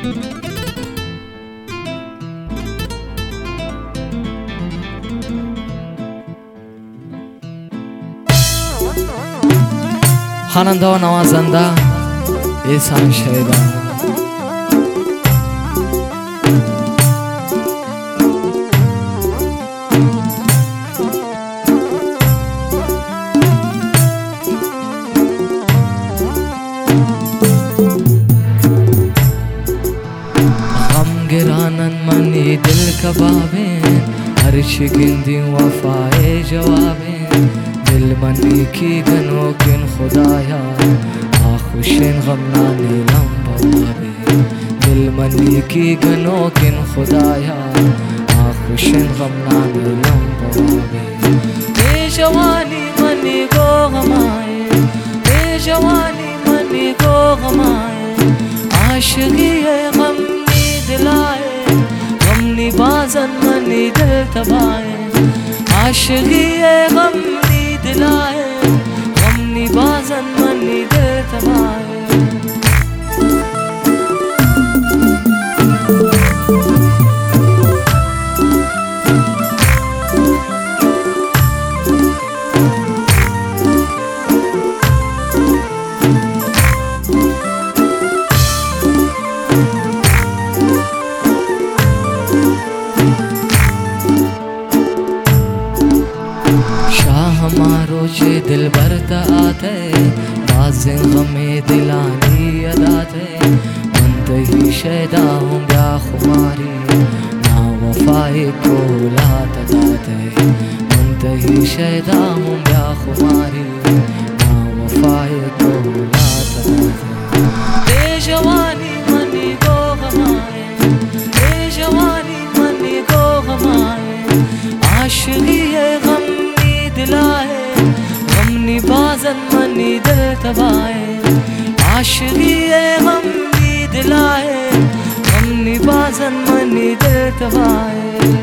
خواننده و نوازنده احسان شیدا. غم گرانن منی دل کبابین، हर शिकंदी वफाए जवाबे दिल मनी की गनो किन खुदाया आखुशिन गमना नीलम बवाबे दिल मनी की गनो किन खुदाया आखुशिन गमना नीलम बवाबे ए जवानी मनी को गमाए ए जवानी मनी को गमाए आशिकी है गम नी दिलाए गमनी बाजन मनी दिल तबाए आशिकी है गमनी दिलाए गमनी बाजन मनी दिल तबाए हमारो चे दिल भरता आते बाज़ें गमे दिलानी अदाते बनते ही शैदा हूँ ब्या खुमारी ना वफाए को लात दाते बनते ही शैदा हूँ ब्या खुमारी ना वफाए को लात दाते ए जवानी मनी को गमाए ए जवानी मनी को गमाए आशिकी है गम दिलाए गमनी बाजन मनी दिल तबाए आशिकी है गमनी दिलाए गमनी बाजन मनी दिल तबाए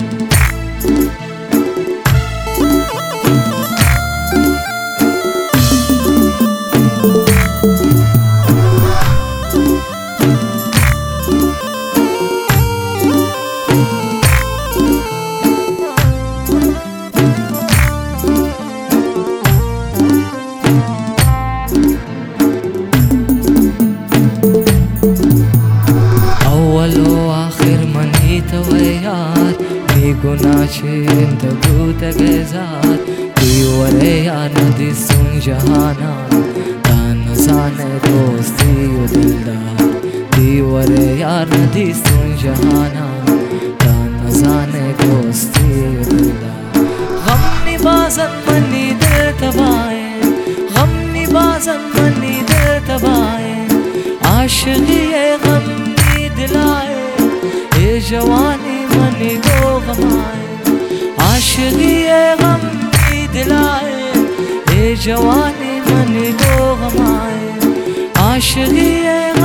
गुनाचिंत भूत गेजात दीवरे यार नदी सुन जहाना तान जाने दोस्ती दिलदार दीवरे यार नदी सुन जहाना तान जाने दोस्ती दिलदार गमनी बाजन मनी दिल तबाए गमनी बाजन मनी दिल तबाए आशिकी है गमनी दिलाए ए जवानी मनी को गमाए आशिकी है गमनी दिलाए ए जवानी मनी को गमाए आशिकी है